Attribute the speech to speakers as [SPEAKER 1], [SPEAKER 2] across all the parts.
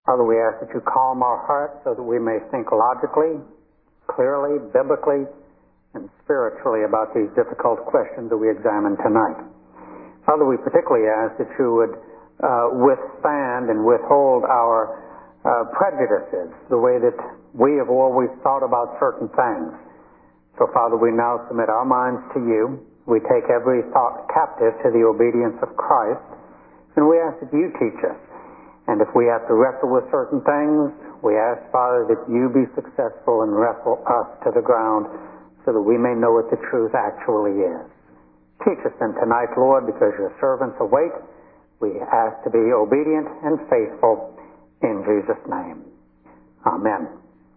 [SPEAKER 1] Father, we ask that you calm our hearts so that we may think logically, clearly, biblically, and spiritually about these difficult questions that we examine tonight. Father, we particularly ask that you would withstand and withhold our prejudices, the way that we have always thought about certain things. So, Father, we now submit our minds to you. We take every thought captive to the obedience of Christ, and we ask that you teach us. And if we have to wrestle with certain things, we ask, Father, that you be successful and wrestle us to the ground so that we may know what the truth actually is. Teach us then tonight, Lord, because your servants await. We ask to be obedient and faithful in Jesus' name. Amen.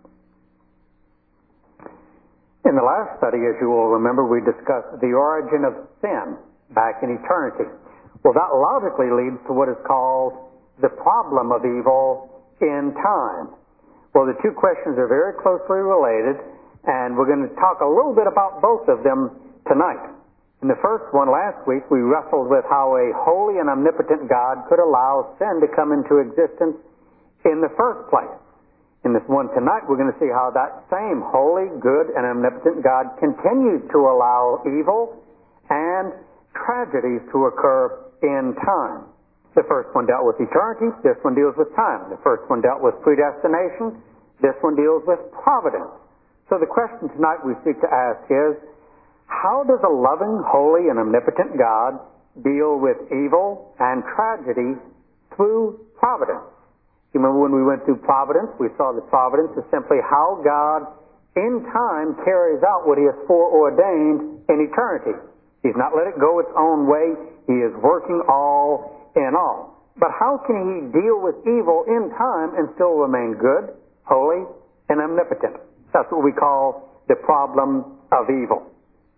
[SPEAKER 1] In the last study, as you will remember, we discussed the origin of sin back in eternity. Well, that logically leads to what is called the problem of evil in time. Well, the two questions are very closely related, and we're going to talk a little bit about both of them tonight. In the first one last week, we wrestled with how a holy and omnipotent God could allow sin to come into existence in the first place. In this one tonight, we're going to see how that same holy, good, and omnipotent God continues to allow evil and tragedies to occur in time. The first one dealt with eternity. This one deals with time. The first one dealt with predestination. This one deals with providence. So the question tonight we seek to ask is, how does a loving, holy, and omnipotent God deal with evil and tragedy through providence? You remember when we went through providence, we saw that providence is simply how God in time carries out what he has foreordained in eternity. He's not let it go its own way. He is working all in all. But how can he deal with evil in time and still remain good, holy, and omnipotent? That's what we call the problem of evil.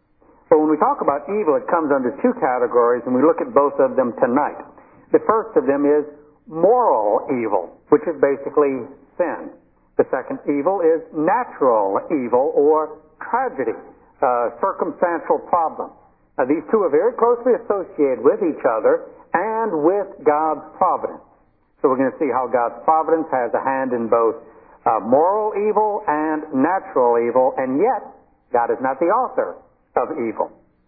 [SPEAKER 1] So when we talk about evil, it comes under two categories, and we look at both of them tonight. The first of them is moral evil, which is basically sin. The second evil is natural evil or tragedy, circumstantial problem. Now, these two are very closely associated with each other and with God's providence. So we're going to see how God's providence has a hand in both moral evil and natural evil, and yet God is not the author of evil.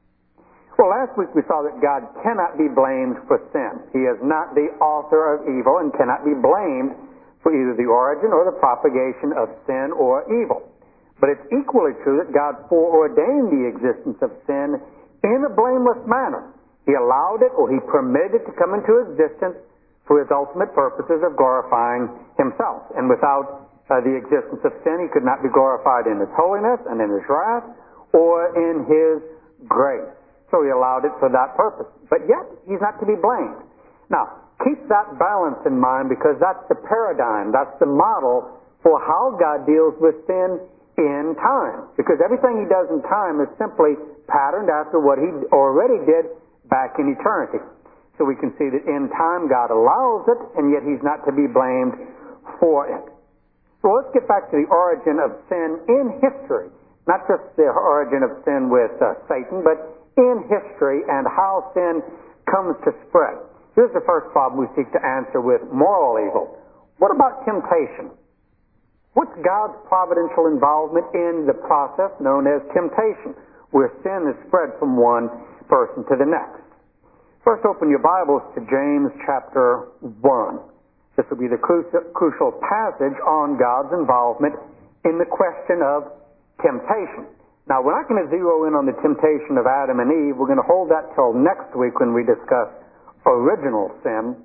[SPEAKER 1] Well, last week we saw that God cannot be blamed for sin. He is not the author of evil and cannot be blamed for either the origin or the propagation of sin or evil. But it's equally true that God foreordained the existence of sin in a blameless manner. He allowed it, or he permitted it to come into existence for his ultimate purposes of glorifying himself. And without the existence of sin, he could not be glorified in his holiness and in his wrath or in his grace. So he allowed it for that purpose. But yet, he's not to be blamed. Now, keep that balance in mind, because that's the paradigm, that's the model for how God deals with sin in time. Because everything he does in time is simply patterned after what he already did back in eternity. So we can see that in time God allows it, and yet he's not to be blamed for it. So let's get back to the origin of sin in history. Not just the origin of sin with Satan, but in history and how sin comes to spread. Here's the first problem we seek to answer with moral evil. What about temptation? What's God's providential involvement in the process known as temptation, where sin is spread from one person to the next? First, open your Bibles to James chapter 1. This will be the crucial passage on God's involvement in the question of temptation. Now, we're not going to zero in on the temptation of Adam and Eve. We're going to hold that till next week when we discuss original sin.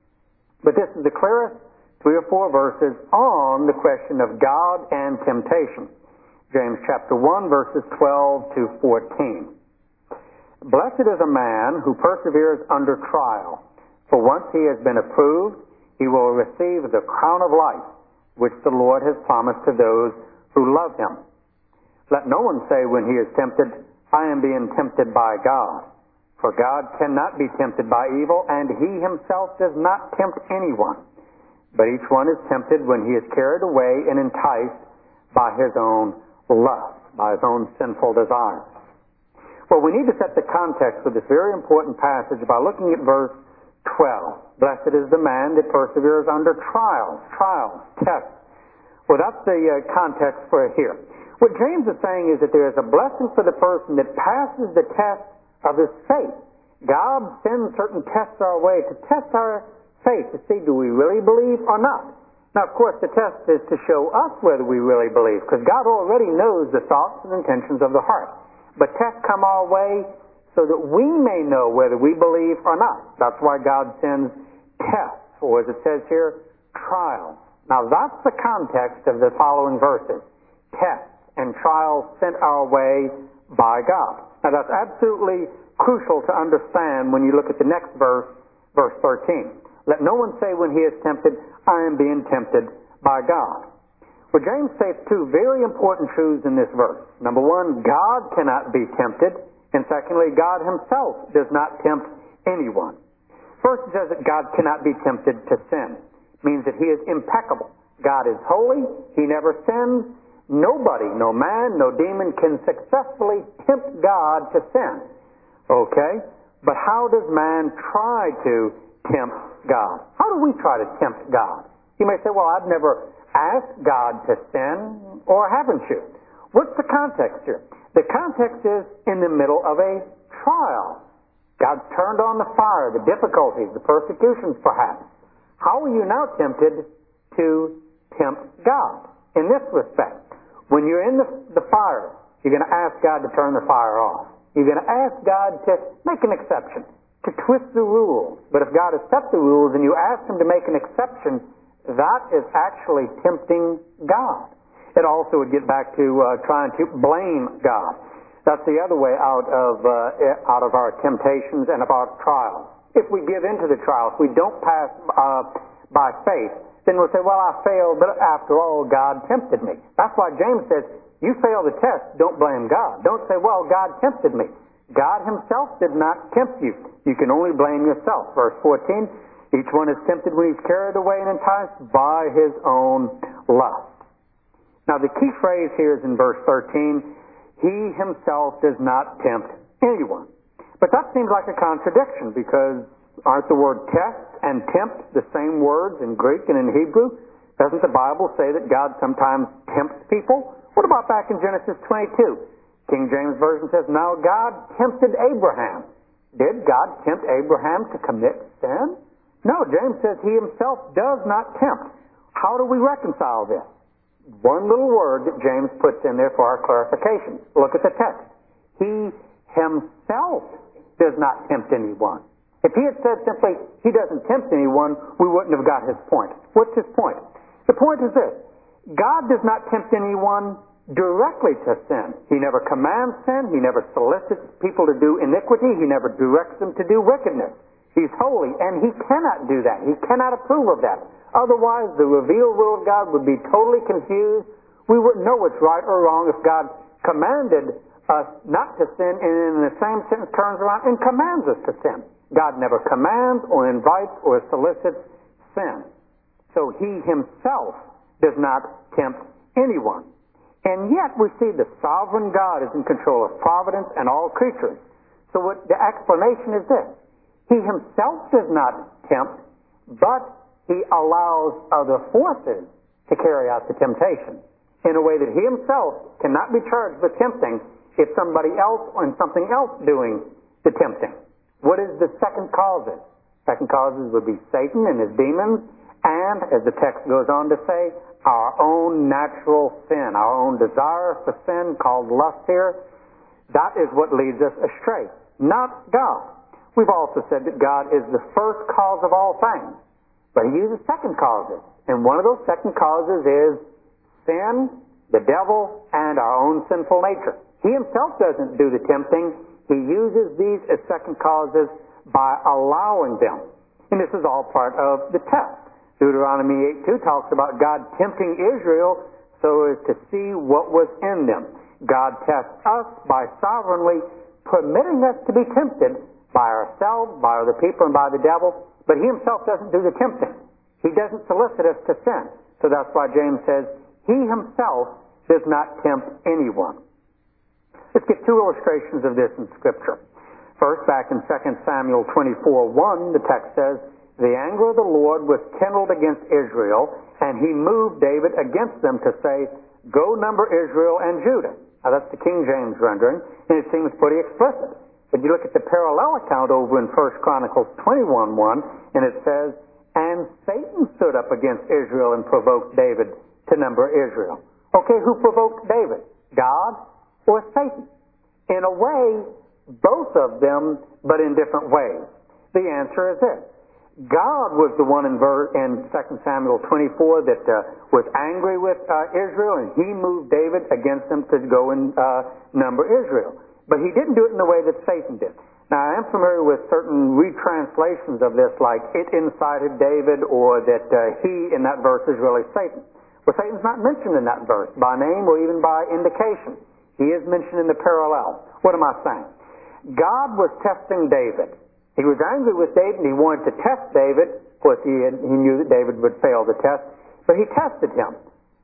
[SPEAKER 1] But this is the clearest 3 or 4 verses on the question of God and temptation. James chapter 1, verses 12 to 14. Blessed is a man who perseveres under trial, for once he has been approved, he will receive the crown of life, which the Lord has promised to those who love him. Let no one say when he is tempted, I am being tempted by God. For God cannot be tempted by evil, and he himself does not tempt anyone. But each one is tempted when he is carried away and enticed by his own lust, by his own sinful desires. Well, we need to set the context for this very important passage by looking at verse 12. Blessed is the man that perseveres under trials, tests. Well, that's the context for it here. What James is saying is that there is a blessing for the person that passes the test of his faith. God sends certain tests our way to test our faith, to see do we really believe or not. Now, of course, the test is to show us whether we really believe, because God already knows the thoughts and intentions of the heart. But tests come our way so that we may know whether we believe or not. That's why God sends tests, or as it says here, trials. Now, that's the context of the following verses. Tests and trials sent our way by God. Now, that's absolutely crucial to understand when you look at the next verse, verse 13. Let no one say when he is tempted, I am being tempted by God. Well, James states two very important truths in this verse. Number one, God cannot be tempted. And secondly, God himself does not tempt anyone. First, it says that God cannot be tempted to sin. It means that he is impeccable. God is holy. He never sins. Nobody, no man, no demon can successfully tempt God to sin. Okay? But how does man try to tempt God? How do we try to tempt God? You may say, well, I've never asked God to sin, or haven't you? What's the context here? The context is in the middle of a trial. God's turned on the fire, the difficulties, the persecutions perhaps. How are you now tempted to tempt God? In this respect, when you're in the fire, you're going to ask God to turn the fire off. You're going to ask God to make an exception, to twist the rules. But if God has set the rules and you ask him to make an exception, that is actually tempting God. It also would get back to trying to blame God. That's the other way out of our temptations and of our trials. If we give into the trial, if we don't pass by faith, then we'll say, well, I failed, but after all, God tempted me. That's why James says, you fail the test, don't blame God. Don't say, well, God tempted me. God himself did not tempt you. You can only blame yourself. Verse 14, each one is tempted when he's carried away and enticed by his own lust. Now, the key phrase here is in verse 13, he himself does not tempt anyone. But that seems like a contradiction, because aren't the word test and tempt the same words in Greek and in Hebrew? Doesn't the Bible say that God sometimes tempts people? What about back in Genesis 22? King James Version says, now God tempted Abraham. Did God tempt Abraham to commit sin? No, James says he himself does not tempt. How do we reconcile this? One little word that James puts in there for our clarification. Look at the text. He himself does not tempt anyone. If he had said simply, he doesn't tempt anyone, we wouldn't have got his point. What's his point? The point is this. God does not tempt anyone directly to sin. He never commands sin. He never solicits people to do iniquity. He never directs them to do wickedness. He's holy, and he cannot do that. He cannot approve of that. Otherwise, the revealed will of God would be totally confused. We wouldn't know what's right or wrong if God commanded us not to sin, and in the same sentence turns around and commands us to sin. God never commands or invites or solicits sin. So he himself does not tempt anyone. And yet we see the sovereign God is in control of providence and all creatures. So what the explanation is this. He himself does not tempt, but he allows other forces to carry out the temptation in a way that he himself cannot be charged with tempting if somebody else or something else doing the tempting. What is the second causes? Second causes would be Satan and his demons, and, as the text goes on to say, our own natural sin, our own desire for sin called lust here. That is what leads us astray, not God. We've also said that God is the first cause of all things, but he uses second causes, and one of those second causes is sin, the devil, and our own sinful nature. He himself doesn't do the tempting. He uses these as second causes by allowing them. And this is all part of the test. Deuteronomy 8:2 talks about God tempting Israel so as to see what was in them. God tests us by sovereignly permitting us to be tempted by ourselves, by other people, and by the devil, but he himself doesn't do the tempting. He doesn't solicit us to sin. So that's why James says, he himself does not tempt anyone. Let's get two illustrations of this in Scripture. First, back in 2 Samuel 24:1, the text says, the anger of the Lord was kindled against Israel, and he moved David against them to say, go number Israel and Judah. Now that's the King James rendering, and it seems pretty explicit. But you look at the parallel account over in 1 Chronicles 21:1, and it says, and Satan stood up against Israel and provoked David to number Israel. Okay, who provoked David? God or Satan? In a way, both of them, but in different ways. The answer is this. God was the one in 2 Samuel 24 that was angry with Israel, and he moved David against them to go and number Israel. But he didn't do it in the way that Satan did. Now, I am familiar with certain retranslations of this, like it incited David, or that he in that verse is really Satan. Well, Satan's not mentioned in that verse by name or even by indication. He is mentioned in the parallel. What am I saying? God was testing David. He was angry with David, and he wanted to test David. Of course, he knew that David would fail the test, but he tested him.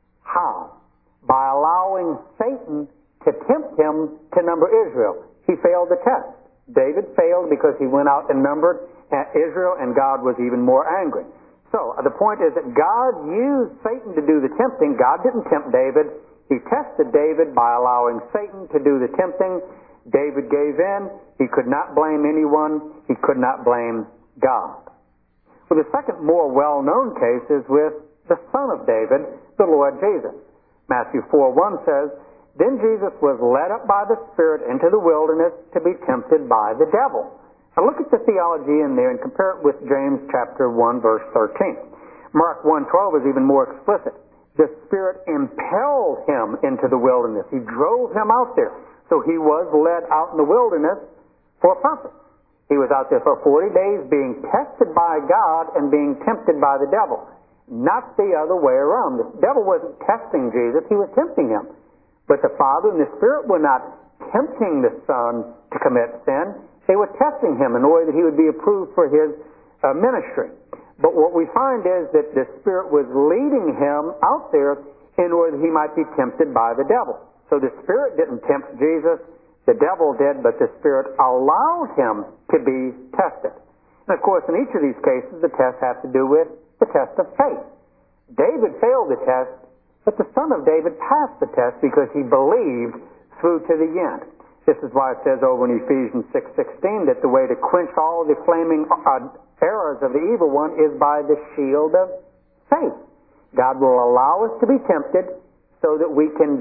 [SPEAKER 1] How? By allowing Satan to tempt him to number Israel. He failed the test. David failed because he went out and numbered Israel, and God was even more angry. So, the point is that God used Satan to do the tempting. God didn't tempt David. He tested David by allowing Satan to do the tempting. David gave in. He could not blame anyone. He could not blame God. Well, the second more well-known case is with the son of David, the Lord Jesus. Matthew 4:1 says, then Jesus was led up by the Spirit into the wilderness to be tempted by the devil. Now look at the theology in there and compare it with James chapter 1, verse 13. Mark 1:12 is even more explicit. The Spirit impelled him into the wilderness. He drove him out there. So he was led out in the wilderness for a purpose. He was out there for 40 days being tested by God and being tempted by the devil. Not the other way around. The devil wasn't testing Jesus, he was tempting him. But the Father and the Spirit were not tempting the Son to commit sin. They were testing him in order that he would be approved for his ministry. But what we find is that the Spirit was leading him out there in order that he might be tempted by the devil. So the Spirit didn't tempt Jesus, the devil did, but the Spirit allowed him to be tested. And of course, in each of these cases, the test has to do with the test of faith. David failed the test, but the son of David passed the test because he believed through to the end. This is why it says over in Ephesians 6:16 that the way to quench all the flaming arrows of the evil one is by the shield of faith. God will allow us to be tempted so that we can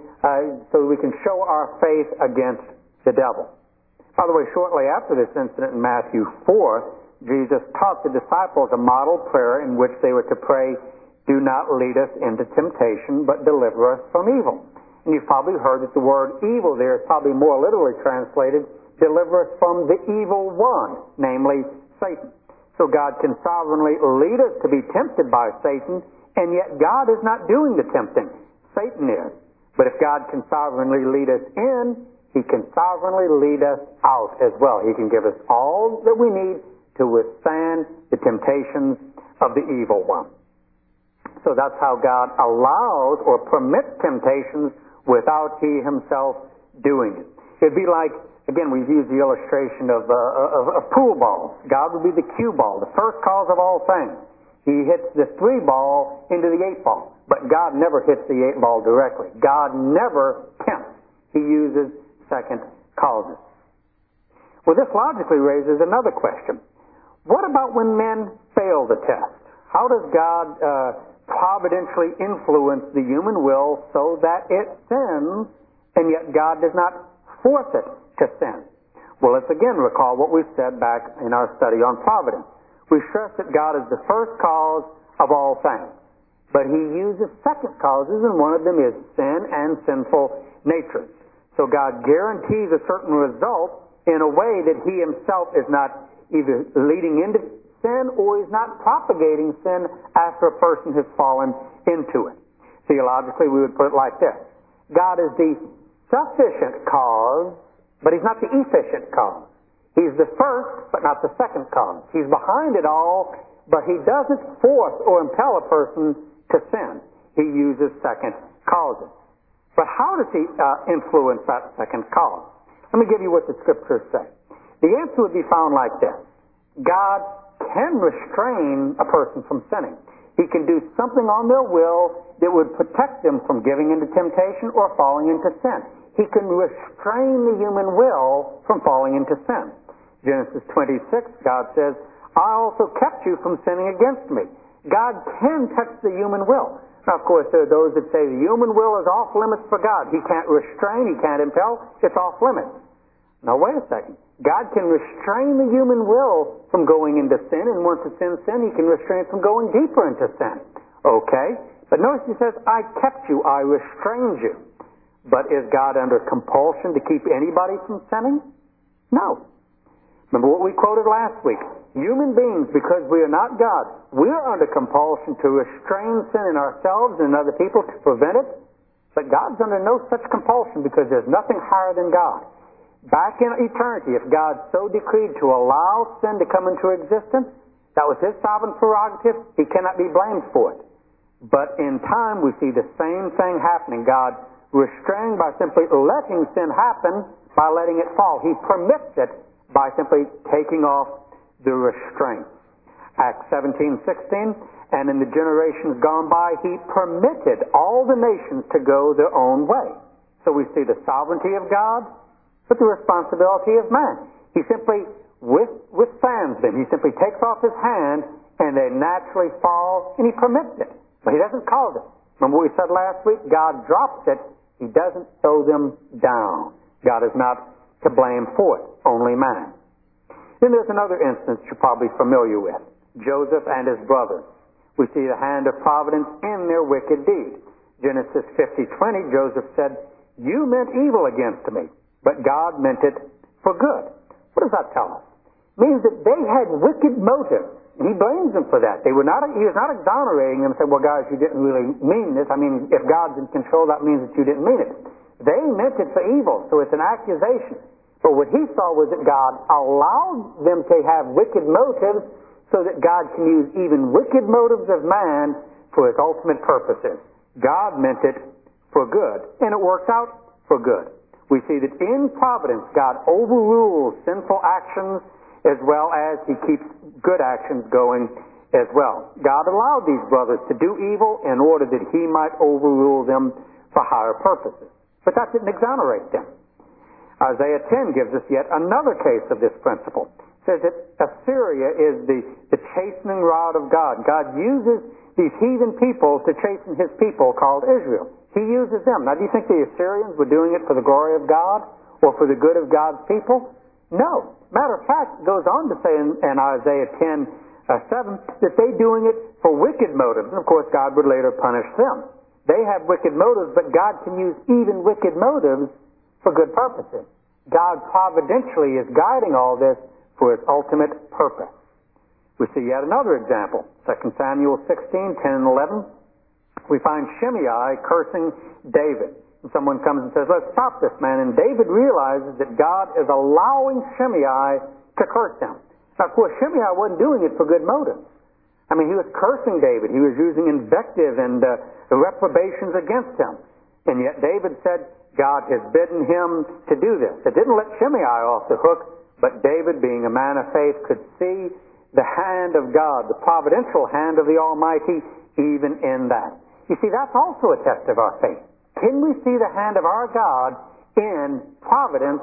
[SPEAKER 1] show our faith against the devil. By the way, shortly after this incident in Matthew 4, Jesus taught the disciples a model prayer in which they were to pray, do not lead us into temptation, but deliver us from evil. And you've probably heard that the word evil there is probably more literally translated, deliver us from the evil one, namely Satan. So God can sovereignly lead us to be tempted by Satan, and yet God is not doing the tempting. Satan is. But if God can sovereignly lead us in, He can sovereignly lead us out as well. He can give us all that we need to withstand the temptations of the evil one. So that's how God allows or permits temptations without He Himself doing it. It'd be like, again, we've used the illustration of pool balls. God would be the cue ball, the first cause of all things. He hits the 3 ball into the 8 ball. But God never hits the 8 ball directly. God never tempts. He uses second causes. Well, this logically raises another question. What about when men fail the test? How does God providentially influence the human will so that it sins, and yet God does not force it to sin? Well, let's again recall what we said back in our study on providence. We stressed that God is the first cause of all things. But He uses second causes, and one of them is sin and sinful natures. So God guarantees a certain result in a way that He Himself is not either leading into sin or He's not propagating sin after a person has fallen into it. Theologically, we would put it like this. God is the sufficient cause, but He's not the efficient cause. He's the first, but not the second cause. He's behind it all, but He doesn't force or impel a person to sin. He uses second causes. But how does He influence that second cause? Let me give you what the Scriptures say. The answer would be found like this. God can restrain a person from sinning. He can do something on their will that would protect them from giving into temptation or falling into sin. He can restrain the human will from falling into sin. Genesis 26, God says, I also kept you from sinning against me. God can touch the human will. Now, of course, there are those that say the human will is off limits for God. He can't restrain, He can't impel, it's off limits. Now, wait a second. God can restrain the human will from going into sin, and once it's in sin, He can restrain it from going deeper into sin. Okay? But notice He says, I kept you, I restrained you. But is God under compulsion to keep anybody from sinning? No. Remember what we quoted last week. Human beings, because we are not God, we are under compulsion to restrain sin in ourselves and in other people to prevent it. But God's under no such compulsion because there's nothing higher than God. Back in eternity, if God so decreed to allow sin to come into existence, that was His sovereign prerogative. He cannot be blamed for it. But in time, we see the same thing happening. God restraining by simply letting sin happen, by letting it fall. He permits it by simply taking off the restraint. Acts 17:16, and in the generations gone by, He permitted all the nations to go their own way. So we see the sovereignty of God, but the responsibility of man. He simply withstands them. He simply takes off His hand, and they naturally fall, and He permits it. But He doesn't cause it. Remember what we said last week? God drops it. He doesn't throw them down. God is not to blame for it. Only man. Then there's another instance you're probably familiar with. Joseph and his brothers. We see the hand of providence in their wicked deed. Genesis 50:20, Joseph said, you meant evil against me, but God meant it for good. What does that tell us? It means that they had wicked motives. He blames them for that. He was not exonerating them and said, well, guys, you didn't really mean this. I mean, if God's in control, that means that you didn't mean it. They meant it for evil, so it's an accusation. But what he saw was that God allowed them to have wicked motives so that God can use even wicked motives of man for His ultimate purposes. God meant it for good, and it works out for good. We see that in providence, God overrules sinful actions as well as He keeps good actions going as well. God allowed these brothers to do evil in order that He might overrule them for higher purposes. But that didn't exonerate them. Isaiah 10 gives us yet another case of this principle. It says that Assyria is the chastening rod of God. God uses these heathen people to chasten His people called Israel. He uses them. Now, do you think the Assyrians were doing it for the glory of God or for the good of God's people? No. Matter of fact, it goes on to say in Isaiah 10:7 that they're doing it for wicked motives. And, of course, God would later punish them. They have wicked motives, but God can use even wicked motives for good purposes. God providentially is guiding all this for His ultimate purpose. We see yet another example. 2 Samuel 16:10 and 11. We find Shimei cursing David. And someone comes and says, let's stop this man. And David realizes that God is allowing Shimei to curse him. Now, of course, Shimei wasn't doing it for good motives. I mean, he was cursing David. He was using invective and reprobations against him. And yet David said, God has bidden him to do this. It didn't let Shimei off the hook, but David, being a man of faith, could see the hand of God, the providential hand of the Almighty, even in that. You see, that's also a test of our faith. Can we see the hand of our God in providence,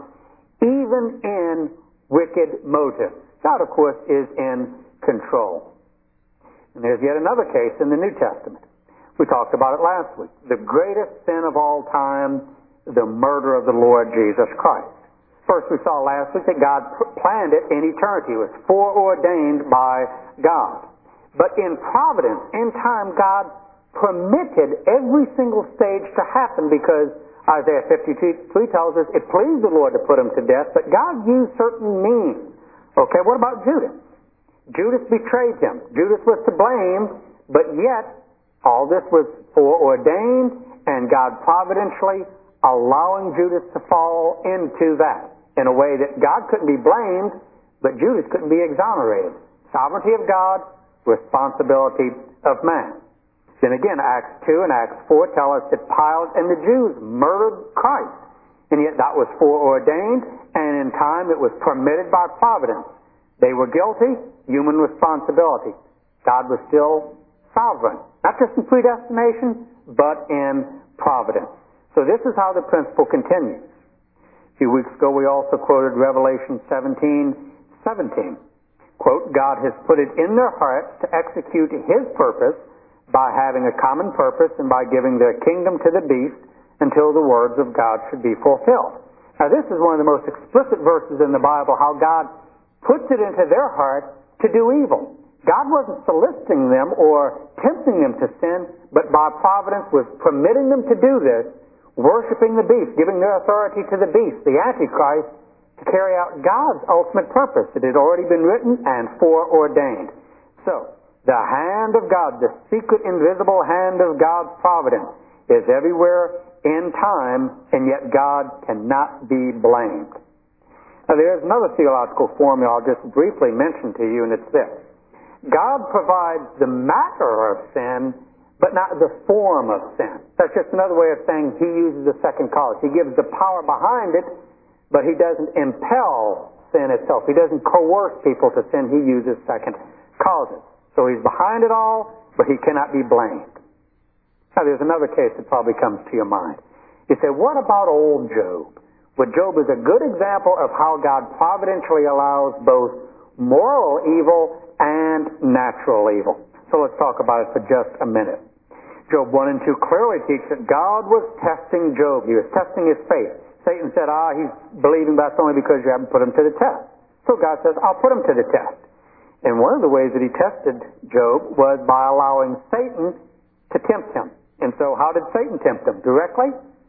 [SPEAKER 1] even in wicked motives? God, of course, is in control. And there's yet another case in the New Testament. We talked about it last week. The greatest sin of all time, the murder of the Lord Jesus Christ. First, we saw last week that God planned it in eternity. It was foreordained by God. But in providence, in time, God permitted every single stage to happen because Isaiah 53 tells us it pleased the Lord to put him to death, but God used certain means. Okay, what about Judas? Judas betrayed him. Judas was to blame, but yet all this was foreordained, and God providentially allowing Judas to fall into that in a way that God couldn't be blamed, but Judas couldn't be exonerated. Sovereignty of God, responsibility of man. Then again, Acts 2 and Acts 4 tell us that Pilate and the Jews murdered Christ. And yet that was foreordained, and in time it was permitted by providence. They were guilty, human responsibility. God was still sovereign, not just in predestination, but in providence. So this is how the principle continues. A few weeks ago we also quoted Revelation 17:17. Quote, God has put it in their hearts to execute His purpose by having a common purpose and by giving their kingdom to the beast until the words of God should be fulfilled. Now this is one of the most explicit verses in the Bible, how God puts it into their heart to do evil. God wasn't soliciting them or tempting them to sin, but by providence was permitting them to do this, worshiping the beast, giving their authority to the beast, the Antichrist, to carry out God's ultimate purpose. It had already been written and foreordained. So, the hand of God, the secret, invisible hand of God's providence, is everywhere in time, and yet God cannot be blamed. Now, there's another theological formula I'll just briefly mention to you, and it's this. God provides the matter of sin, but not the form of sin. That's just another way of saying He uses the second cause. He gives the power behind it, but He doesn't impel sin itself. He doesn't coerce people to sin. He uses second causes. So He's behind it all, but He cannot be blamed. Now, there's another case that probably comes to your mind. You say, what about old Job? Well, Job is a good example of how God providentially allows both moral evil and natural evil. So let's talk about it for just a minute. Job 1 and 2 clearly teach that God was testing Job. He was testing his faith. Satan said, he's believing, but that's only because you haven't put him to the test. So God says, I'll put him to the test. And one of the ways that He tested Job was by allowing Satan to tempt him. And so how did Satan tempt him? Directly?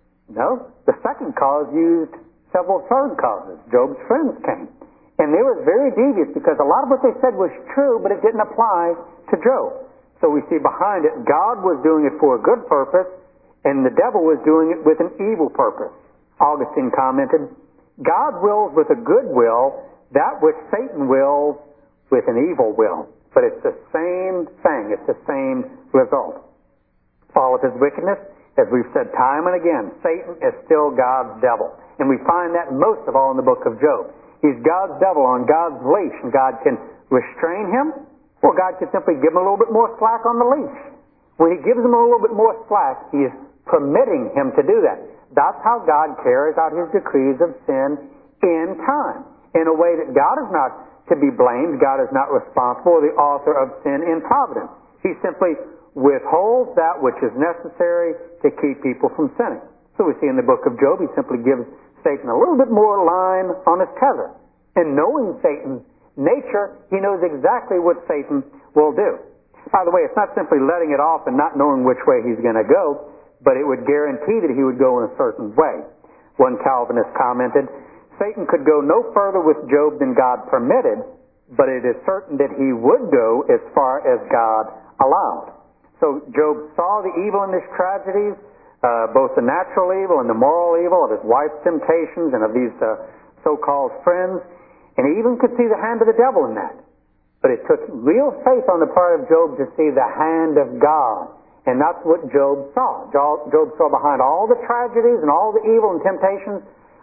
[SPEAKER 1] No. The second cause used several third causes. Job's friends came. And they were very devious because a lot of what they said was true, but it didn't apply to Job. So we see behind it, God was doing it for a good purpose, and the devil was doing it with an evil purpose. Augustine commented, God wills with a good will that which Satan wills with an evil will. But it's the same thing. It's the same result. All of his wickedness, as we've said time and again, Satan is still God's devil. And we find that most of all in the book of Job. He's God's devil on God's leash, and God can restrain him, or God can simply give him a little bit more slack on the leash. When He gives him a little bit more slack, He is permitting him to do that. That's how God carries out His decrees of sin in time, in a way that God is not to be blamed. God is not responsible, the author of sin in providence. He simply withholds that which is necessary to keep people from sinning. So we see in the book of Job, He simply gives Satan a little bit more line on his tether. And knowing Satan's nature, He knows exactly what Satan will do. By the way, it's not simply letting it off and not knowing which way he's going to go, but it would guarantee that he would go in a certain way. One Calvinist commented, Satan could go no further with Job than God permitted, but it is certain that he would go as far as God allowed. So Job saw the evil in his tragedies, both the natural evil and the moral evil of his wife's temptations and of these so-called friends, and he even could see the hand of the devil in that. But it took real faith on the part of Job to see the hand of God. And that's what Job saw. Job saw behind all the tragedies and all the evil and temptations,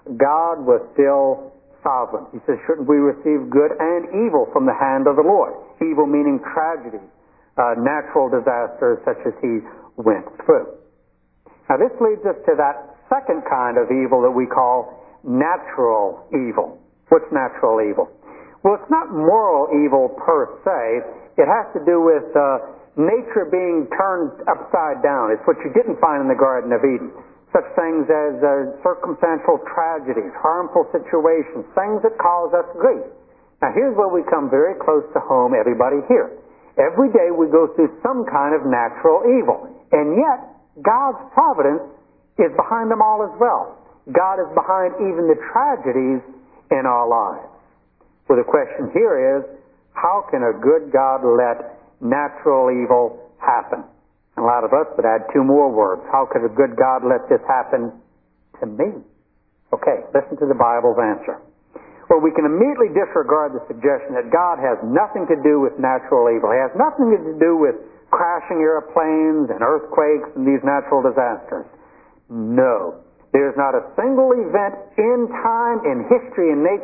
[SPEAKER 1] God was still sovereign. He says, shouldn't we receive good and evil from the hand of the Lord? Evil meaning tragedies, natural disasters such as he went through. Now this leads us to that second kind of evil that we call natural evil. What's natural evil? Well, it's not moral evil per se. It has to do with nature being turned upside down. It's what you didn't find in the Garden of Eden. Such things as circumstantial tragedies, harmful situations, things that cause us grief. Now here's where we come very close to home, everybody here. Every day we go through some kind of natural evil. And yet, God's providence is behind them all as well. God is behind even the tragedies in our lives. Well, the question here is, how can a good God let natural evil happen? A lot of us would add two more words. How could a good God let this happen to me? Okay, listen to the Bible's answer. Well, we can immediately disregard the suggestion that God has nothing to do with natural evil. He has nothing to do with crashing airplanes and earthquakes and these natural disasters. No. There's not a single event in time, in history, in nature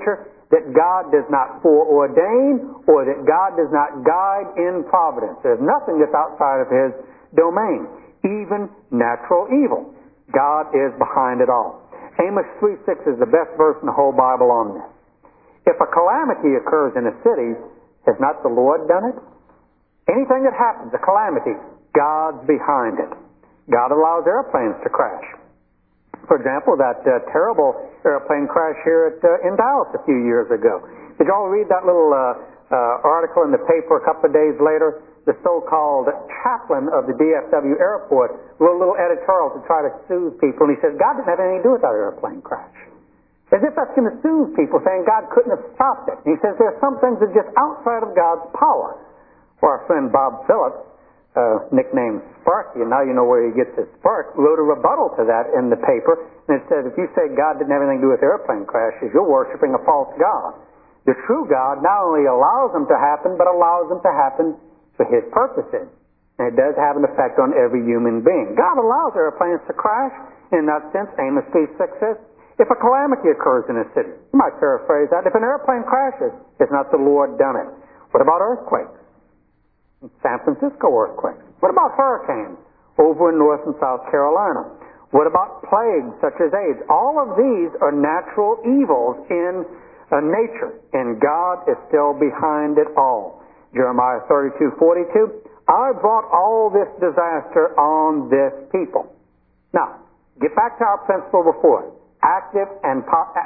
[SPEAKER 1] that God does not foreordain or that God does not guide in providence. There's nothing that's outside of His domain, even natural evil. God is behind it all. Amos 3:6 is the best verse in the whole Bible on this. If a calamity occurs in a city, has not the Lord done it? Anything that happens, a calamity, God's behind it. God allows airplanes to crash. For example, that terrible airplane crash here in Dallas a few years ago. Did you all read that little article in the paper a couple of days later? The so-called chaplain of the DFW airport wrote a little editorial to try to soothe people, and he said God didn't have anything to do with that airplane crash. As if that's going to soothe people, saying God couldn't have stopped it. And he says there are some things that are just outside of God's power. Well, our friend Bob Phillips, nicknamed Sparky, and now you know where he gets his spark, wrote a rebuttal to that in the paper, and it said, if you say God didn't have anything to do with airplane crashes, you're worshiping a false God. The true God not only allows them to happen, but allows them to happen for His purposes. And it does have an effect on every human being. God allows airplanes to crash. In that sense, Amos 3:6 says, if a calamity occurs in a city, you might paraphrase that, if an airplane crashes, has not the Lord done it? What about earthquakes? San Francisco earthquakes. What about hurricanes over in North and South Carolina? What about plagues such as AIDS? All of these are natural evils in nature, and God is still behind it all. Jeremiah 32:42, I brought all this disaster on this people. Now, get back to our principle before. Active and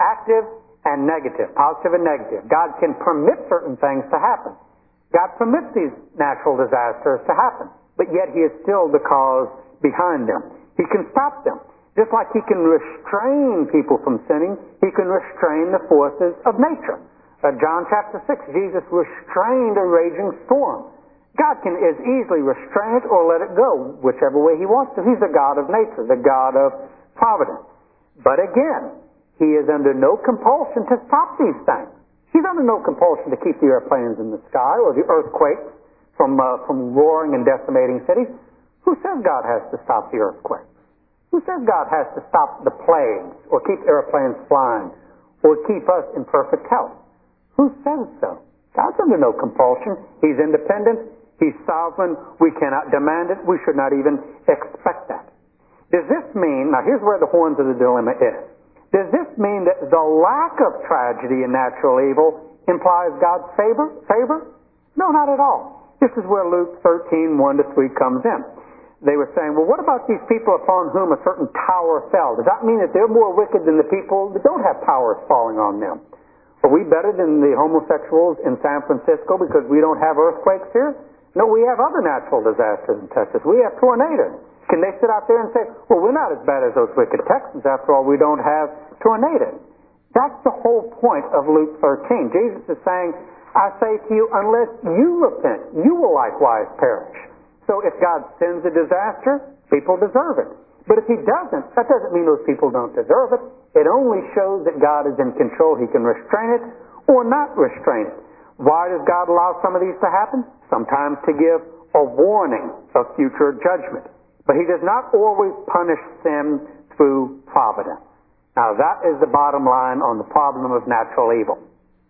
[SPEAKER 1] negative, positive and negative. God can permit certain things to happen. God permits these natural disasters to happen, but yet He is still the cause behind them. He can stop them. Just like He can restrain people from sinning, He can restrain the forces of nature. John chapter 6, Jesus restrained a raging storm. God can as easily restrain it or let it go, whichever way He wants to. He's the God of nature, the God of providence. But again, He is under no compulsion to stop these things. He's under no compulsion to keep the airplanes in the sky or the earthquakes from roaring and decimating cities. Who says God has to stop the earthquakes? Who says God has to stop the plagues or keep airplanes flying or keep us in perfect health? Who says so? God's under no compulsion. He's independent. He's sovereign. We cannot demand it. We should not even expect that. Does this mean, now here's where the horns of the dilemma is. Does this mean that the lack of tragedy and natural evil implies God's favor? No, not at all. This is where Luke 13:1-3 comes in. They were saying, well, what about these people upon whom a certain tower fell? Does that mean that they're more wicked than the people that don't have towers falling on them? Are we better than the homosexuals in San Francisco because we don't have earthquakes here? No, we have other natural disasters in Texas. We have tornadoes. Can they sit out there and say, well, we're not as bad as those wicked Texans. After all, we don't have tornadoes. That's the whole point of Luke 13. Jesus is saying, I say to you, unless you repent, you will likewise perish. So if God sends a disaster, people deserve it. But if He doesn't, that doesn't mean those people don't deserve it. It only shows that God is in control. He can restrain it or not restrain it. Why does God allow some of these to happen? Sometimes to give a warning of future judgment. But He does not always punish sin through providence. Now that is the bottom line on the problem of natural evil.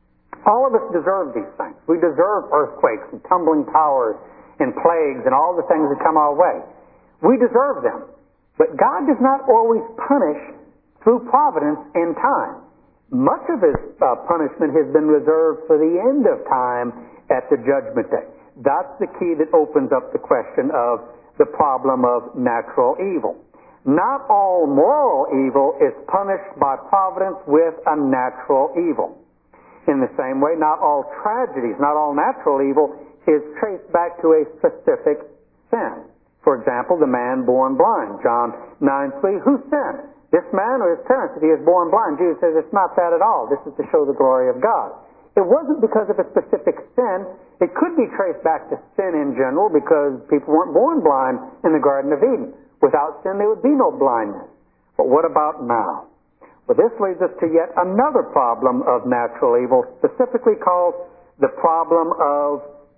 [SPEAKER 1] All of us deserve these things. We deserve earthquakes and tumbling towers and plagues and all the things that come our way. We deserve them. But God does not always punish through providence in time. Much of His punishment has been reserved for the end of time at the judgment day. That's the key that opens up the question of the problem of natural evil. Not all moral evil is punished by providence with a natural evil. In the same way, not all tragedies, not all natural evil is traced back to a specific sin. For example, the man born blind, John 9:3, who sinned? This man or his parents, if he is born blind? Jesus says it's not that at all. This is to show the glory of God. It wasn't because of a specific sin. It could be traced back to sin in general because people weren't born blind in the Garden of Eden. Without sin, there would be no blindness. But what about now? Well, this leads us to yet another problem of natural evil, specifically called the problem of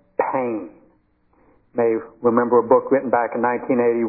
[SPEAKER 1] pain. You may remember a book written back in 1981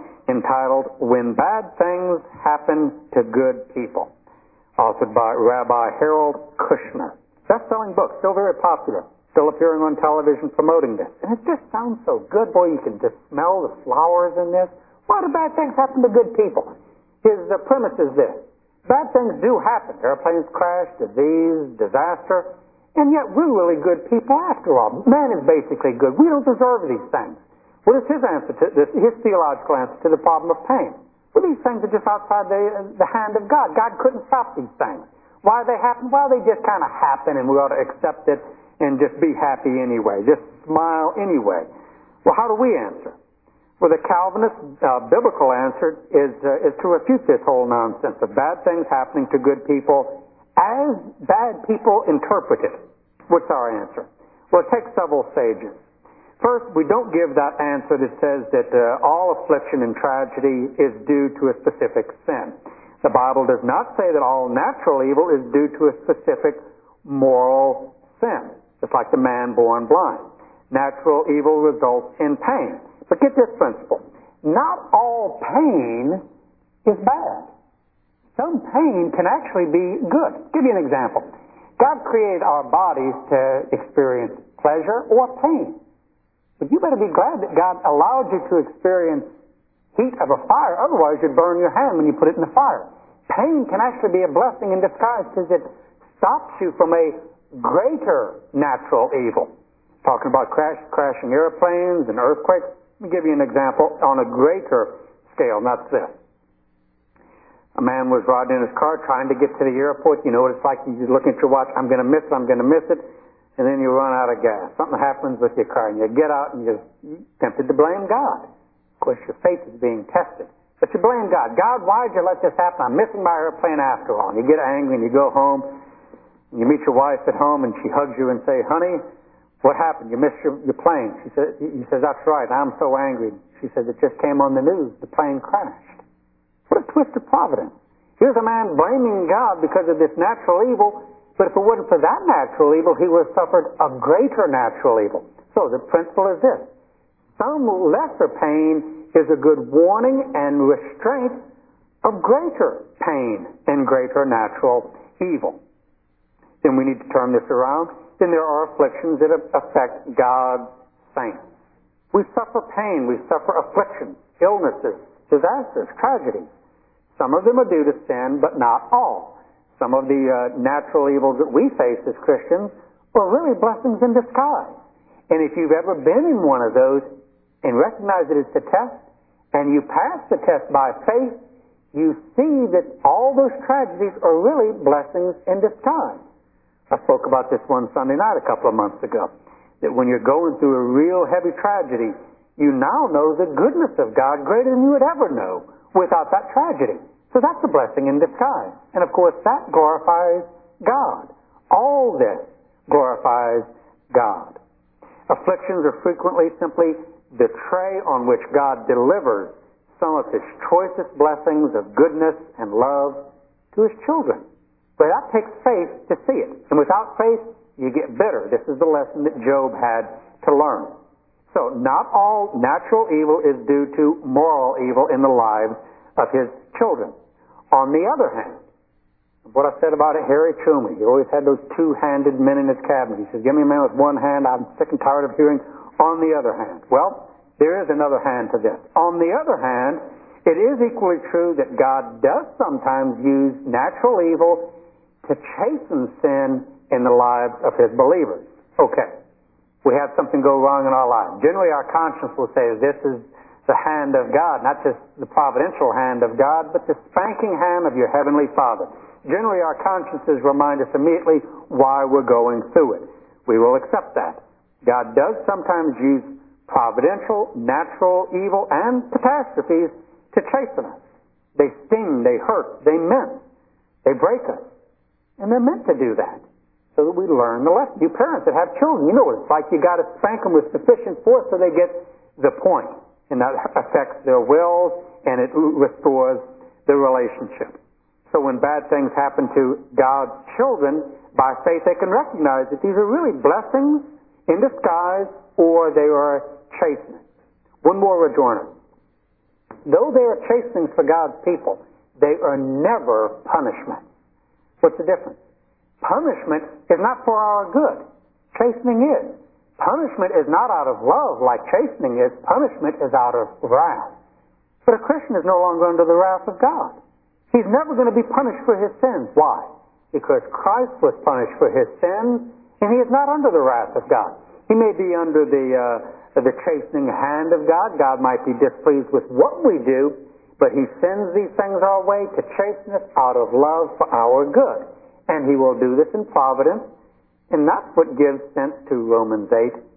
[SPEAKER 1] entitled When Bad Things Happen to Good People, authored by Rabbi Harold Kushner. Best-selling book, still very popular, still appearing on television promoting this. And it just sounds so good. Boy, you can just smell the flowers in this. Why do bad things happen to good people? His premise is this. Bad things do happen. Airplanes crash, disease, disaster, and yet we're really good people after all. Man is basically good. We don't deserve these things. What is his answer to this, his theological answer to the problem of pain? Well, these things are just outside the hand of God. God couldn't stop these things. Why they happen? Well, they just kind of happen, and we ought to accept it and just be happy anyway. Just smile anyway. Well, how do we answer? Well, the Calvinist biblical answer is to refute this whole nonsense of bad things happening to good people as bad people interpret it. What's our answer? Well, it takes several stages. First, we don't give that answer that says that all affliction and tragedy is due to a specific sin. The Bible does not say that all natural evil is due to a specific moral sin. It's like the man born blind. Natural evil results in pain. But get this principle. Not all pain is bad. Some pain can actually be good. I'll give you an example. God created our bodies to experience pleasure or pain. But you better be glad that God allowed you to experience heat of a fire. Otherwise, you'd burn your hand when you put it in the fire. Pain can actually be a blessing in disguise because it stops you from a greater natural evil. Talking about crashing airplanes and earthquakes. Let me give you an example on a greater scale, and that's this. A man was riding in his car trying to get to the airport. You know what it's like? You're looking at your watch. I'm going to miss it. I'm going to miss it. And then you run out of gas. Something happens with your car, and you get out, and you're tempted to blame God. Of course, your faith is being tested. But you blame God. God, why did you let this happen? I'm missing my airplane after all. And you get angry, and you go home. And you meet your wife at home, and she hugs you and say, honey, what happened? You missed your plane. He says, that's right. I'm so angry. She says, it just came on the news. The plane crashed. What a twist of providence. Here's a man blaming God because of this natural evil, but if it wasn't for that natural evil, he would have suffered a greater natural evil. So the principle is this. Some lesser pain is a good warning and restraint of greater pain and greater natural evil. Then we need to turn this around. Then there are afflictions that affect God's saints. We suffer pain, we suffer afflictions, illnesses, disasters, tragedies. Some of them are due to sin, but not all. Some of the natural evils that we face as Christians are really blessings in disguise. And if you've ever been in one of those and recognize that it's a test, and you pass the test by faith, you see that all those tragedies are really blessings in disguise. I spoke about this one Sunday night a couple of months ago, that when you're going through a real heavy tragedy, you now know the goodness of God greater than you would ever know without that tragedy. So that's a blessing in disguise. And of course, that glorifies God. All this glorifies God. Afflictions are frequently simply the tray on which God delivers some of His choicest blessings of goodness and love to His children. But that takes faith to see it. And without faith, you get bitter. This is the lesson that Job had to learn. So not all natural evil is due to moral evil in the lives of his children. On the other hand, what I said about it, Harry Truman, he always had those two-handed men in his cabinet. He says, give me a man with one hand, I'm sick and tired of hearing on the other hand. Well, there is another hand to this. On the other hand, it is equally true that God does sometimes use natural evil to chasten sin in the lives of His believers. Okay, we have something go wrong in our lives. Generally, our conscience will say this is the hand of God, not just the providential hand of God, but the spanking hand of your Heavenly Father. Generally, our consciences remind us immediately why we're going through it. We will accept that. God does sometimes use providential, natural evil, and catastrophes to chasten us. They sting, they hurt, they mince, they break us. And they're meant to do that so that we learn the lesson. You parents that have children, you know what it's like. You got to spank them with sufficient force so they get the point. And that affects their wills and it restores the relationship. So when bad things happen to God's children, by faith they can recognize that these are really blessings in disguise or they are chastenings. One more rejoinder. Though they are chastenings for God's people, they are never punishment. What's the difference? Punishment is not for our good. Chastening is. Punishment is not out of love like chastening is. Punishment is out of wrath. But a Christian is no longer under the wrath of God. He's never going to be punished for his sins. Why? Because Christ was punished for his sins, and he is not under the wrath of God. He may be under the chastening hand of God. God might be displeased with what we do, but he sends these things our way to chasten us out of love for our good. And he will do this in providence, and that's what gives sense to Romans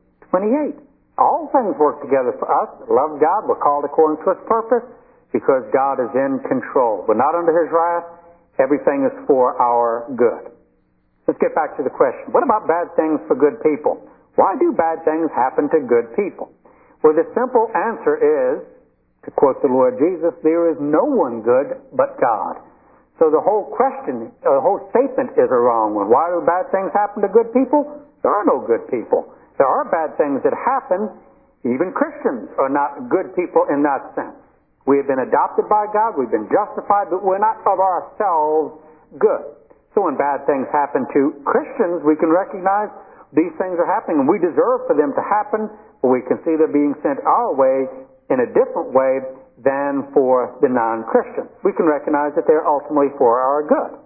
[SPEAKER 1] 8:28. All things work together for us that love God. We're called according to his purpose because God is in control. We're not under his wrath. Everything is for our good. Let's get back to the question. What about bad things for good people? Why do bad things happen to good people? Well, the simple answer is, to quote the Lord Jesus, there is no one good but God. So the whole question, the whole statement is a wrong one. Why do bad things happen to good people? There are no good people. There are bad things that happen. Even Christians are not good people in that sense. We have been adopted by God. We've been justified, but we're not of ourselves good. So when bad things happen to Christians, we can recognize these things are happening, and we deserve for them to happen, but we can see they're being sent our way in a different way than for the non-Christians. We can recognize that they're ultimately for our good.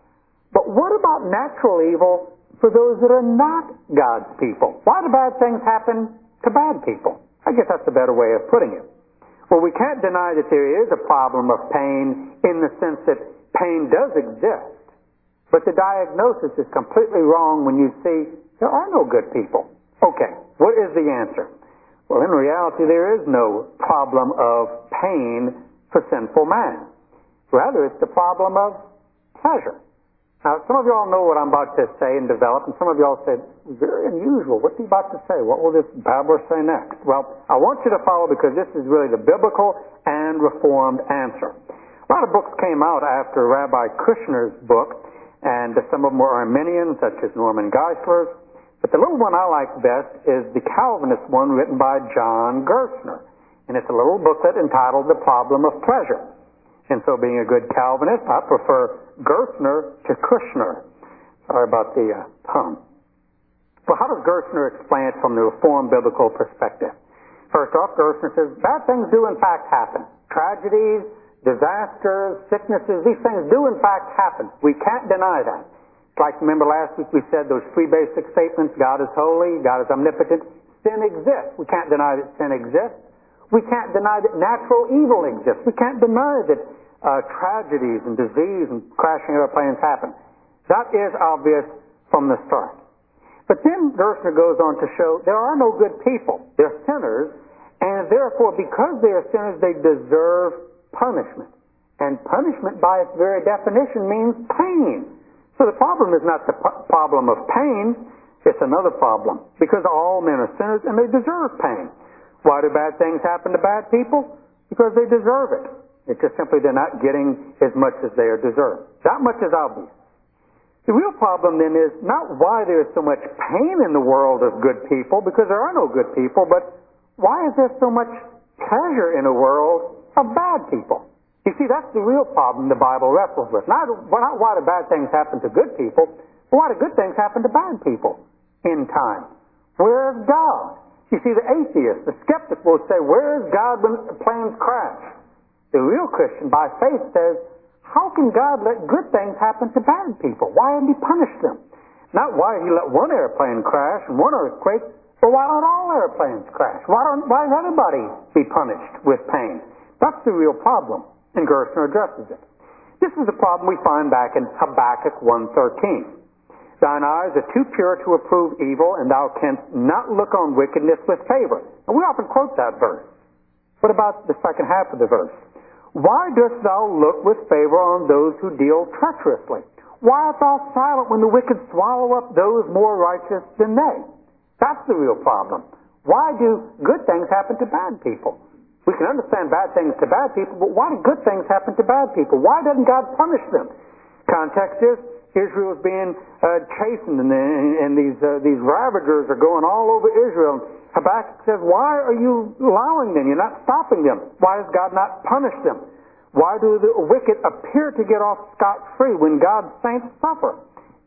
[SPEAKER 1] But what about natural evil for those that are not God's people? Why do bad things happen to bad people? I guess that's a better way of putting it. Well, we can't deny that there is a problem of pain in the sense that pain does exist. But the diagnosis is completely wrong when you see there are no good people. Okay, what is the answer? Well, in reality, there is no problem of pain for sinful man. Rather, it's the problem of pleasure. Now, some of y'all know what I'm about to say and develop, and some of y'all said, very unusual. What's he about to say? What will this babbler say next? Well, I want you to follow because this is really the biblical and Reformed answer. A lot of books came out after Rabbi Kushner's book, and some of them were Arminian, such as Norman Geisler's. But the little one I like best is the Calvinist one written by John Gerstner. And it's a little booklet entitled The Problem of Pleasure. And so being a good Calvinist, I prefer Gerstner to Kushner. Sorry about the pun. Well, how does Gerstner explain it from the Reformed biblical perspective? First off, Gerstner says, bad things do in fact happen. Tragedies, disasters, sicknesses, these things do in fact happen. We can't deny that. It's like, remember last week we said those three basic statements, God is holy, God is omnipotent, sin exists. We can't deny that sin exists. We can't deny that natural evil exists. We can't deny that tragedies and disease and crashing airplanes happen. That is obvious from the start. But then Gerstner goes on to show there are no good people. They're sinners, and therefore because they are sinners, they deserve punishment. And punishment by its very definition means pain. So the problem is not the problem of pain, it's another problem. Because all men are sinners and they deserve pain. Why do bad things happen to bad people? Because they deserve it. It's just simply they're not getting as much as they are deserved. That much is obvious. The real problem then is not why there is so much pain in the world of good people, because there are no good people, but why is there so much pleasure in a world of bad people? You see, that's the real problem the Bible wrestles with. Not why do bad things happen to good people, but why do good things happen to bad people in time? Where is God? You see, the atheist, the skeptic will say, where is God when planes crash? The real Christian, by faith, says, how can God let good things happen to bad people? Why hasn't he punished them? Not why he let one airplane crash and one earthquake, but why don't all airplanes crash? Why does everybody be punished with pain? That's the real problem. And Gerstner addresses it. This is the problem we find back in Habakkuk 1:13. Thine eyes are too pure to approve evil, and thou canst not look on wickedness with favor. And we often quote that verse. What about the second half of the verse? Why dost thou look with favor on those who deal treacherously? Why art thou silent when the wicked swallow up those more righteous than they? That's the real problem. Why do good things happen to bad people? We can understand bad things to bad people, but why do good things happen to bad people? Why doesn't God punish them? Context is Israel is being chastened, and these ravagers are going all over Israel. Habakkuk says, why are you allowing them? You're not stopping them. Why does God not punish them? Why do the wicked appear to get off scot-free when God's saints suffer?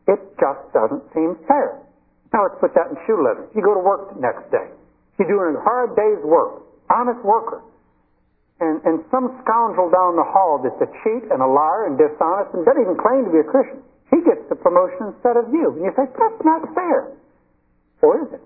[SPEAKER 1] It just doesn't seem fair. Now let's put that in shoe leather. You go to work the next day. You're doing a hard day's work, honest worker. And some scoundrel down the hall that's a cheat and a liar and dishonest and doesn't even claim to be a Christian, he gets the promotion instead of you. And you say, that's not fair. Or is it?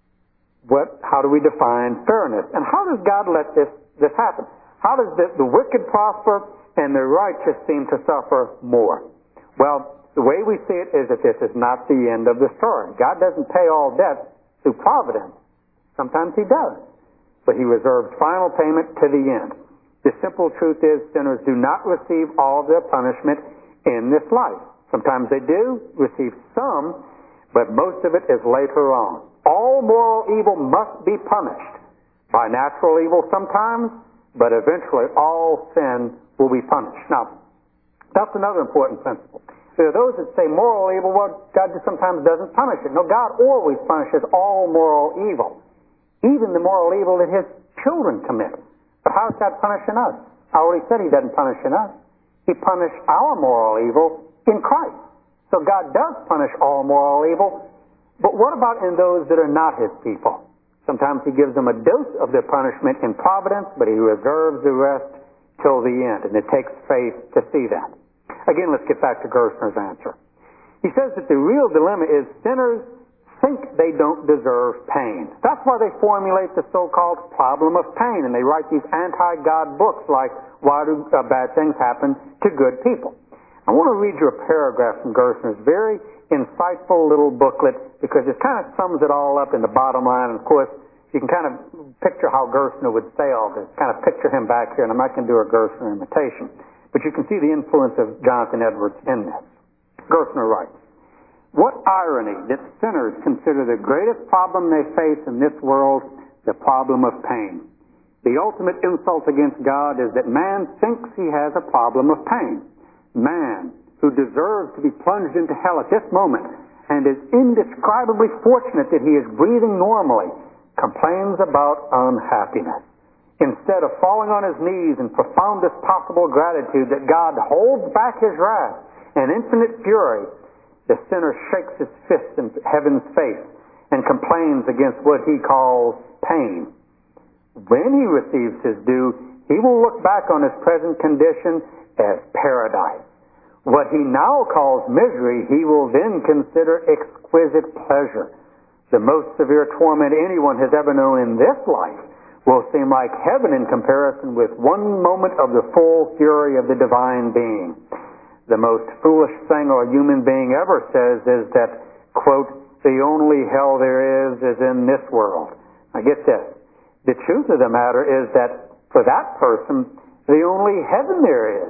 [SPEAKER 1] How do we define fairness? And how does God let this happen? How does the wicked prosper and the righteous seem to suffer more? Well, the way we see it is that this is not the end of the story. God doesn't pay all debts through providence. Sometimes He does. But He reserves final payment to the end. The simple truth is sinners do not receive all of their punishment in this life. Sometimes they do receive some, but most of it is later on. All moral evil must be punished by natural evil sometimes, but eventually all sin will be punished. Now, that's another important principle. There are those that say moral evil, well, God just sometimes doesn't punish it. No, God always punishes all moral evil, even the moral evil that His children commit. But how is God punishing us? I already said He doesn't punish us. He punished our moral evil in Christ. So God does punish all moral evil. But what about in those that are not His people? Sometimes He gives them a dose of their punishment in providence, but He reserves the rest till the end. And it takes faith to see that. Again, let's get back to Gerstner's answer. He says that the real dilemma is sinners think they don't deserve pain. That's why they formulate the so-called problem of pain, and they write these anti-God books like Why Do Bad Things Happen to Good People? I want to read you a paragraph from Gerstner's very insightful little booklet because it kind of sums it all up in the bottom line. And of course, you can kind of picture how Gerstner would say all this, kind of picture him back here, and I'm not going to do a Gerstner imitation. But you can see the influence of Jonathan Edwards in this. Gerstner writes, "What irony that sinners consider the greatest problem they face in this world the problem of pain. The ultimate insult against God is that man thinks he has a problem of pain. Man, who deserves to be plunged into hell at this moment and is indescribably fortunate that he is breathing normally, complains about unhappiness. Instead of falling on his knees in profoundest possible gratitude that God holds back His wrath and infinite fury, the sinner shakes his fist in heaven's face and complains against what he calls pain. When he receives his due, he will look back on his present condition as paradise. What he now calls misery, he will then consider exquisite pleasure. The most severe torment anyone has ever known in this life will seem like heaven in comparison with one moment of the full fury of the divine being. The most foolish thing a human being ever says is that, quote, the only hell there is in this world. Now get this. The truth of the matter is that for that person, the only heaven there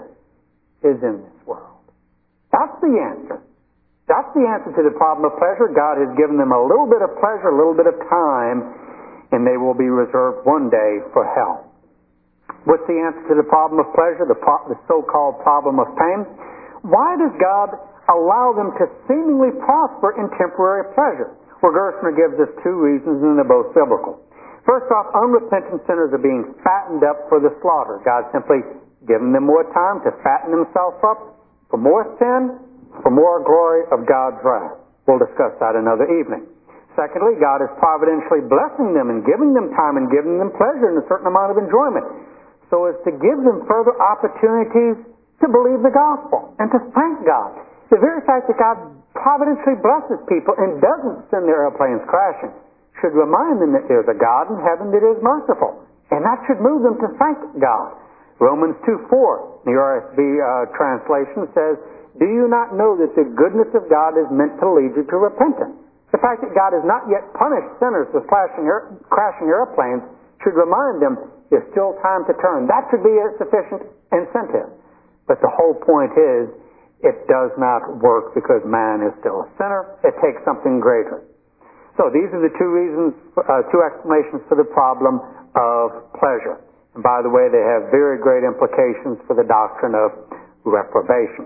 [SPEAKER 1] is in this world. That's the answer. That's the answer to the problem of pleasure. God has given them a little bit of pleasure, a little bit of time, and they will be reserved one day for hell. What's the answer to the problem of pleasure, the so-called problem of pain? Why does God allow them to seemingly prosper in temporary pleasure? Well, Gerstner gives us two reasons, and they're both biblical. First off, unrepentant sinners are being fattened up for the slaughter. God simply giving them more time to fatten themselves up for more sin, for more glory of God's wrath. We'll discuss that another evening. Secondly, God is providentially blessing them and giving them time and giving them pleasure and a certain amount of enjoyment so as to give them further opportunities to believe the gospel and to thank God. The very fact that God providentially blesses people and doesn't send their airplanes crashing should remind them that there's a God in heaven that is merciful, and that should move them to thank God. Romans 2:4, the RSV translation says, "Do you not know that the goodness of God is meant to lead you to repentance?" The fact that God has not yet punished sinners with crashing airplanes should remind them there's still time to turn. That should be a sufficient incentive. But the whole point is, it does not work because man is still a sinner. It takes something greater. So these are the two reasons, two explanations for the problem of pleasure. And by the way, they have very great implications for the doctrine of reprobation.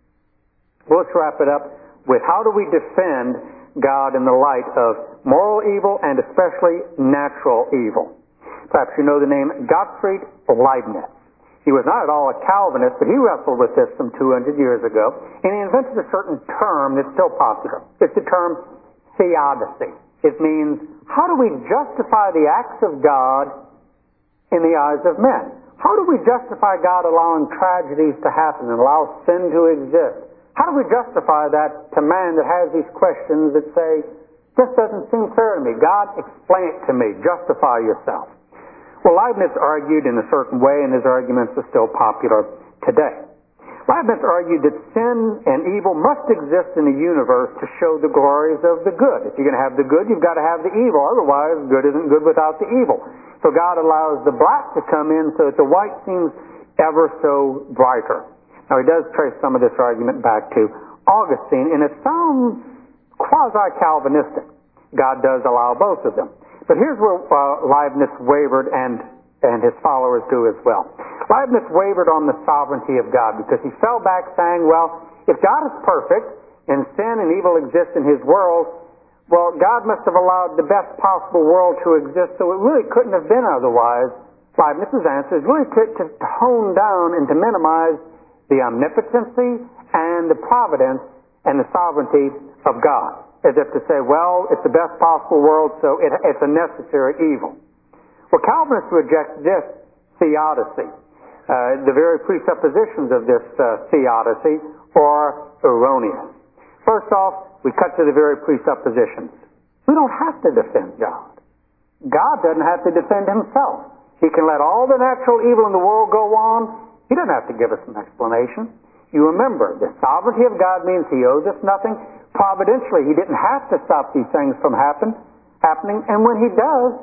[SPEAKER 1] Well, let's wrap it up with how do we defend God in the light of moral evil and especially natural evil. Perhaps you know the name Gottfried Leibniz. He was not at all a Calvinist, but he wrestled with this some 200 years ago, and he invented a certain term that's still popular. It's the term theodicy. It means, how do we justify the acts of God in the eyes of men? How do we justify God allowing tragedies to happen and allow sin to exist? How do we justify that to man that has these questions that say, this doesn't seem fair to me. God, explain it to me. Justify yourself. Well, Leibniz argued in a certain way, and his arguments are still popular today. Leibniz argued that sin and evil must exist in the universe to show the glories of the good. If you're going to have the good, you've got to have the evil. Otherwise, good isn't good without the evil. So God allows the black to come in so that the white seems ever so brighter. Now, he does trace some of this argument back to Augustine, and it sounds quasi-Calvinistic. God does allow both of them. But here's where Leibniz wavered, and his followers do as well. Leibniz wavered on the sovereignty of God because he fell back saying, well, if God is perfect and sin and evil exist in his world, well, God must have allowed the best possible world to exist, so it really couldn't have been otherwise. Leibniz's answer is really to hone down and to minimize the omnipotency and the providence and the sovereignty of God. As if to say, well, it's the best possible world, so it's a necessary evil. Well, Calvinists reject this theodicy. The very presuppositions of this theodicy are erroneous. First off, we cut to the very presuppositions. We don't have to defend God. God doesn't have to defend himself. He can let all the natural evil in the world go on. He doesn't have to give us an explanation. You remember, the sovereignty of God means he owes us nothing. Providentially, he didn't have to stop these things from happening. And when he does,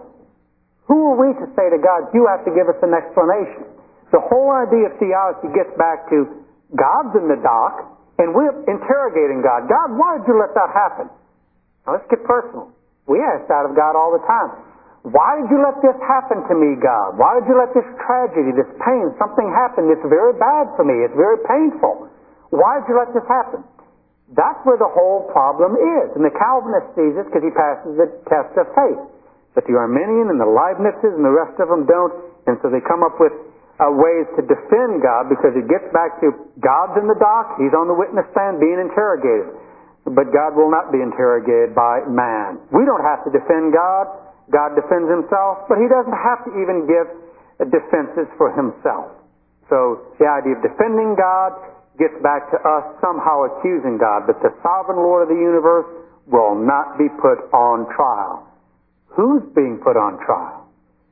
[SPEAKER 1] who are we to say to God, you have to give us an explanation? The whole idea of theodicy gets back to God's in the dock, and we're interrogating God. God, why did you let that happen? Now, let's get personal. We ask that of God all the time. Why did you let this happen to me, God? Why did you let this tragedy, this pain, something happen that's very bad for me? It's very painful. Why did you let this happen? That's where the whole problem is. And the Calvinist sees it because he passes the test of faith. But the Arminian and the Leibnizes and the rest of them don't. And so they come up with ways to defend God because it gets back to God's in the dock, he's on the witness stand being interrogated. But God will not be interrogated by man. We don't have to defend God. God defends himself, but he doesn't have to even give defenses for himself. So the idea of defending God gets back to us somehow accusing God, but the sovereign Lord of the universe will not be put on trial. Who's being put on trial?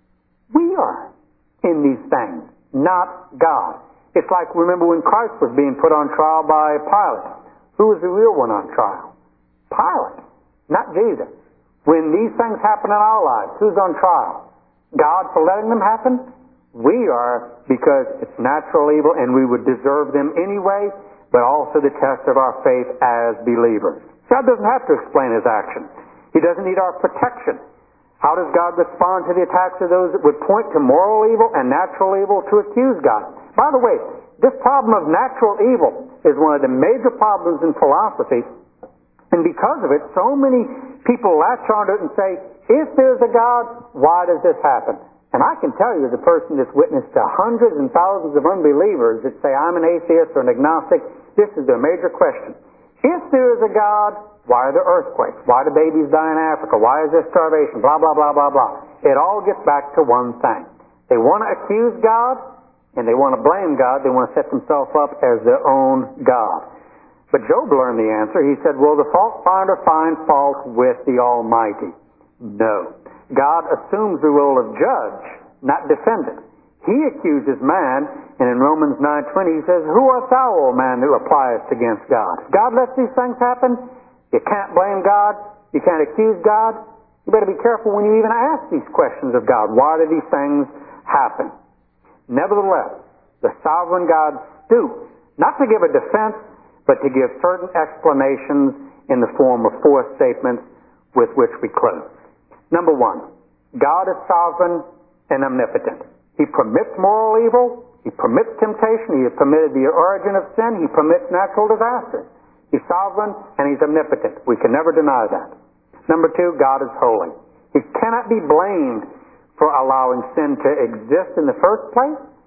[SPEAKER 1] We are in these things, not God. It's like, remember when Christ was being put on trial by Pilate. Who was the real one on trial? Pilate, not Jesus. When these things happen in our lives, who's on trial? God for letting them happen? We are, because it's natural evil and we would deserve them anyway, but also the test of our faith as believers. God doesn't have to explain his action. He doesn't need our protection. How does God respond to the attacks of those that would point to moral evil and natural evil to accuse God? By the way, this problem of natural evil is one of the major problems in philosophy, and because of it, so many people latch onto it and say, if there's a God, why does this happen? And I can tell you, as a person that's witnessed to hundreds and thousands of unbelievers that say, I'm an atheist or an agnostic, this is their major question. If there is a God, why are there earthquakes? Why do babies die in Africa? Why is there starvation? Blah, blah, blah, blah, blah. It all gets back to one thing. They want to accuse God, and they want to blame God. They want to set themselves up as their own God. But Job learned the answer. He said, will the fault finder find fault with the Almighty? No. God assumes the role of judge, not defendant. He accuses man, and in Romans 9:20 he says, who art thou, O man, that repliest against God? If God lets these things happen, you can't blame God, you can't accuse God. You better be careful when you even ask these questions of God. Why do these things happen? Nevertheless, the sovereign God stoops, not to give a defense, but to give certain explanations in the form of four statements with which we close. Number one, God is sovereign and omnipotent. He permits moral evil. He permits temptation. He has permitted the origin of sin. He permits natural disasters. He's sovereign and he's omnipotent. We can never deny that. Number two, God is holy. He cannot be blamed for allowing sin to exist in the first place,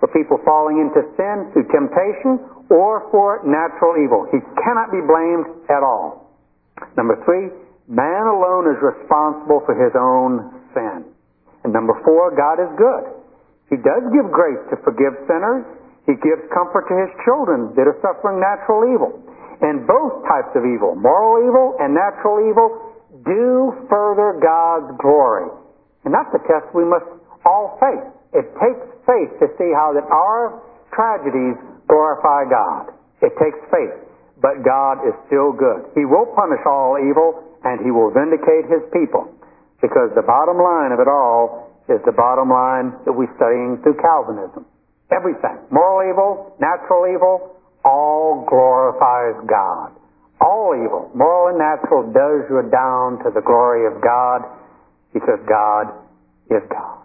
[SPEAKER 1] for people falling into sin through temptation or for natural evil. He cannot be blamed at all. Number 3, man alone is responsible for his own sin. And number 4, God is good. He does give grace to forgive sinners. He gives comfort to his children that are suffering natural evil. And both types of evil, moral evil and natural evil, do further God's glory. And that's the test we must all face. It takes faith to see how that our tragedies glorify God. It takes faith. But God is still good. He will punish all evil, and He will vindicate His people. Because the bottom line of it all is the bottom line that we're studying through Calvinism. Everything, moral evil, natural evil, all glorifies God. All evil, moral and natural, does you down to the glory of God, because God is God.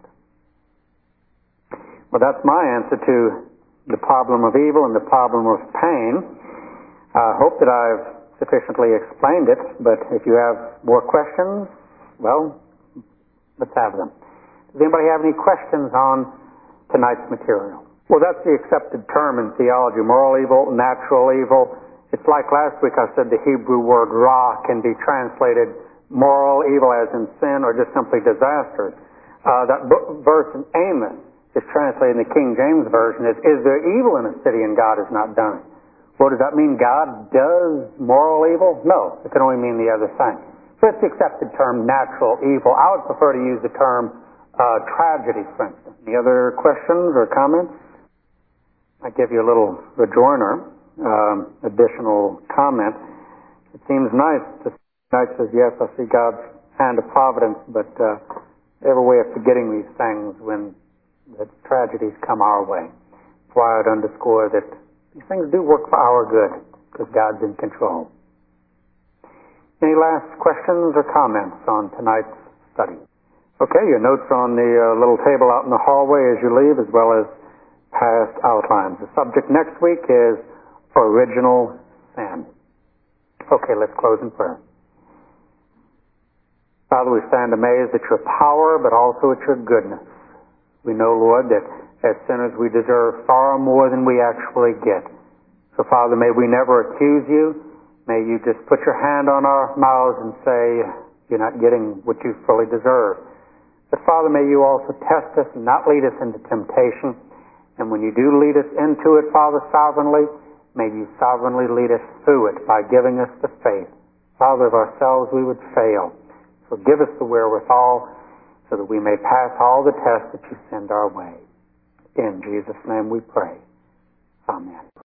[SPEAKER 1] Well, that's my answer to the problem of evil and the problem of pain. I hope that I've sufficiently explained it, but if you have more questions, well, let's have them. Does anybody have any questions on tonight's material? Well, that's the accepted term in theology, moral evil, natural evil. It's like last week I said the Hebrew word ra can be translated moral evil as in sin or just simply disasters. That verse in Amos is translated in the King James Version as, is there evil in a city and God has not done it? Well, does that mean God does moral evil? No, it can only mean the other thing. So it's the accepted term natural evil. I would prefer to use the term tragedy, for instance. Any other questions or comments? I give you a little rejoinder, additional comment. It seems nice to tonight says, yes, I see God's hand of providence, but they have a way of forgetting these things when the tragedies come our way. That's why I'd underscore that these things do work for our good, because God's in control. Any last questions or comments on tonight's study? Okay, your notes are on the little table out in the hallway as you leave, as well as past outlines. The subject next week is original sin. Okay, let's close in prayer. Father, we stand amazed at your power, but also at your goodness. We know, Lord, that as sinners we deserve far more than we actually get. So, Father, may we never accuse you. May you just put your hand on our mouths and say, you're not getting what you fully deserve. But, Father, may you also test us and not lead us into temptation. And when you do lead us into it, Father, sovereignly, may you sovereignly lead us through it by giving us the faith. Father, of ourselves we would fail. So give us the wherewithal so that we may pass all the tests that you send our way. In Jesus' name we pray. Amen.